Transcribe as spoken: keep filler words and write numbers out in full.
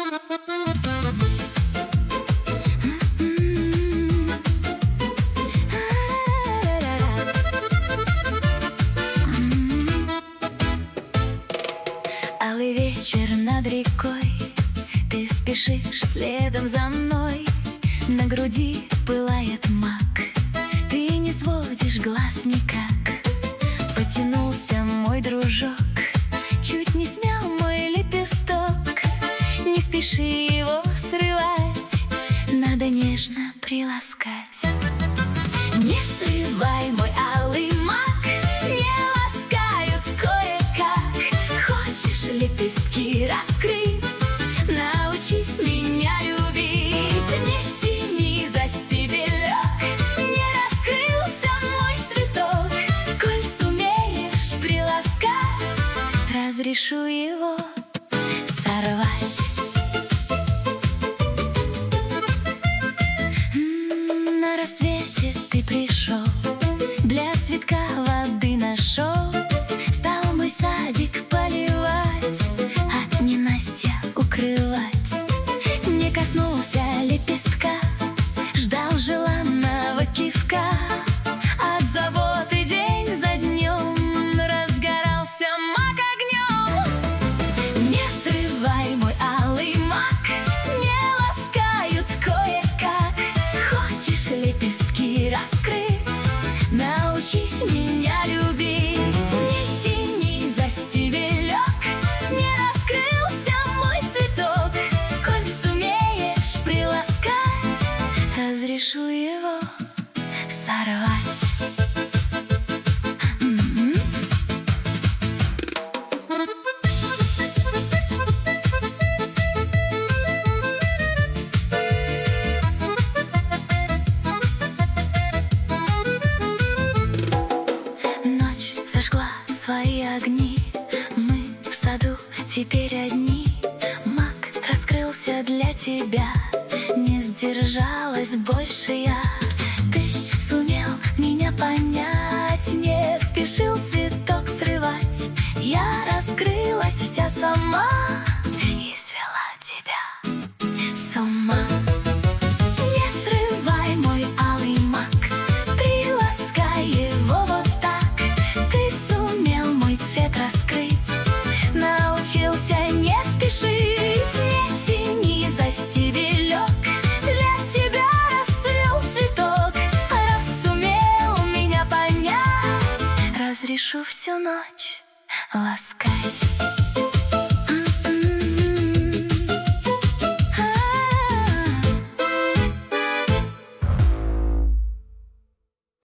Алый вечер над рекой, ты спешишь следом за мной. На груди пылает мак, ты не сводишь глаз никак. Потянулся мой дружок, чуть не смял мой лепесток. Не спеши его срывать, надо нежно приласкать. Не срывай мой алый мак, не ласкают кое-как. Хочешь лепестки раскрыть, научись меня любить. Не тяни за стебелек, не раскрылся мой цветок. Коль сумеешь приласкать, разрешу его сорвать. М-м, на рассвете ты пришел, для цветка воды нашел. Стал мой садик поливать, от ненастья укрывать. Не коснулся лепестка, ждал желанного кивка. От заботы день за днем разгорался мак огнем. Не срывай мой алый мак, не ласкают кое-как. Хочешь лепестки раскрыть, научись меня любить. Не тяни за стебелек, не раскрылся мой цветок. Коль сумеешь приласкать, разрешу его сорвать. М-м. Ночь зажгла свои огни, мы в саду теперь одни. Мак раскрылся для тебя, не сдержалась больше я. Ты сумел меня понять, не спешил цветок срывать. Я раскрылась вся сама и свела тебя с ума. Не срывай мой алый мак, приласкай его вот так. Ты сумел мой цвет раскрыть, научился не спешить. Не тяни за стебелек, для тебя расцвел цветок. Раз сумел меня понять, разрешу всю ночь ласкать.